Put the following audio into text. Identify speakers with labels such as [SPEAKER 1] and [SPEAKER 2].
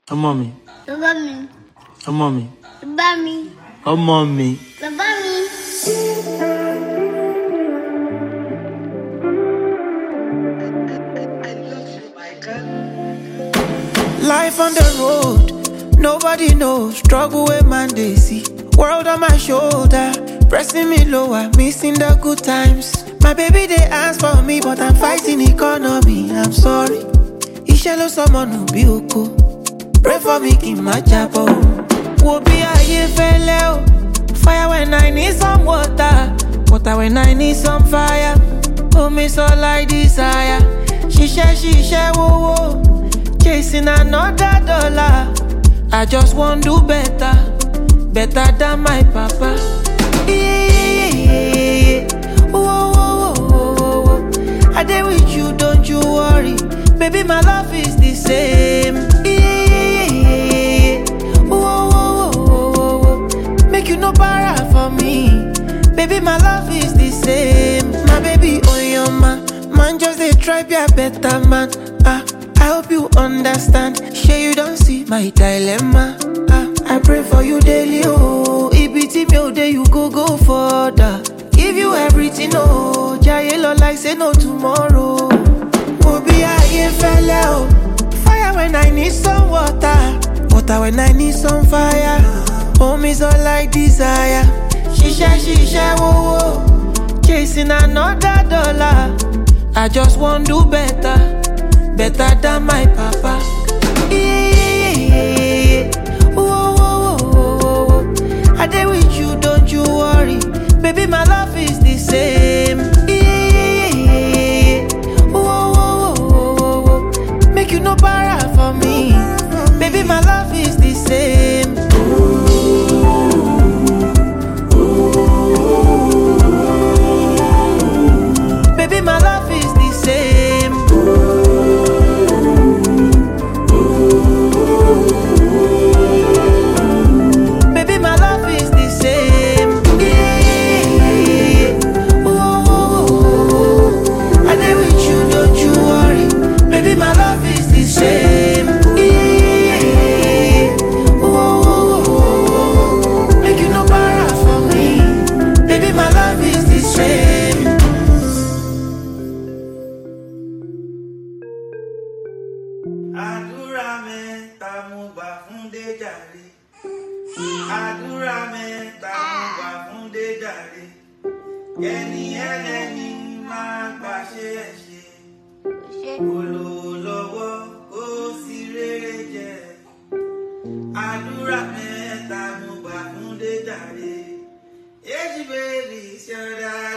[SPEAKER 1] Ọmọ mi.
[SPEAKER 2] Bàbá mi.
[SPEAKER 1] Ọmọ mi.
[SPEAKER 2] Bàbá mi.
[SPEAKER 1] Ọmọ mi.
[SPEAKER 2] Bàbá mi.
[SPEAKER 3] Life on the road, nobody knows. Struggle with man they see. World on my shoulder, pressing me lower, missing the good times. My baby they ask for me, but I'm fighting economy. I'm sorry. Ishelo someone who be oko. Pray for me, keep my chapel. Will be a year fellow. Fire when I need some water. Water when I need some fire. Oh, me so like desire. She share, whoa, whoa. Chasing another dollar. I just want do better. Better than my papa. Yeah. Whoa, whoa, whoa, whoa, whoa. I dey with you, don't you worry. Baby, my love is the same. Yeah. Whoa, whoa, whoa, whoa, whoa. Make you no para for me. Baby, my love is the same. My baby, oh your man just dey try be a better man. I hope you understand. Sure you don't see my dilemma. I pray for you daily, oh. Ibiti me ode you go further. Give you everything, oh. Jayelo like say no tomorrow. Obi aye fele, oh. Fire when I need some water. Water when I need some fire. Home is all like desire. She share, whoa, whoa. Chasing another dollar. I just want do better. Better than my papa. Yeah. Whoa, whoa, whoa, whoa, whoa. I dey with you, don't you worry. Baby, my love is the same. Yeah. Whoa, whoa, whoa, whoa, whoa. Make you no para for me. Baby, my love is the same. Baby, my love is the same. Baby, my love is the same. Yeah. Whoa, whoa, whoa, whoa. I dey with you, don't you worry. Baby, my love is the same. Yeah. Whoa, whoa, whoa, whoa. Make you no para for me. Baby, my love is the same.
[SPEAKER 4] Àdúrà mẹ́ta mo gbà fún Déjàre. Àdúrà mẹ́ta mo gbà fún Déjàre. Ẹni ẹlẹ́ni máa gbàṣẹ ẹ̀ṣẹ̀. Olówó lọ́wọ́ ó sì rere jẹ. Àdúrà mẹ́ta mo gbà fún Déjàre. Èjì bèbí ṣọ́dá.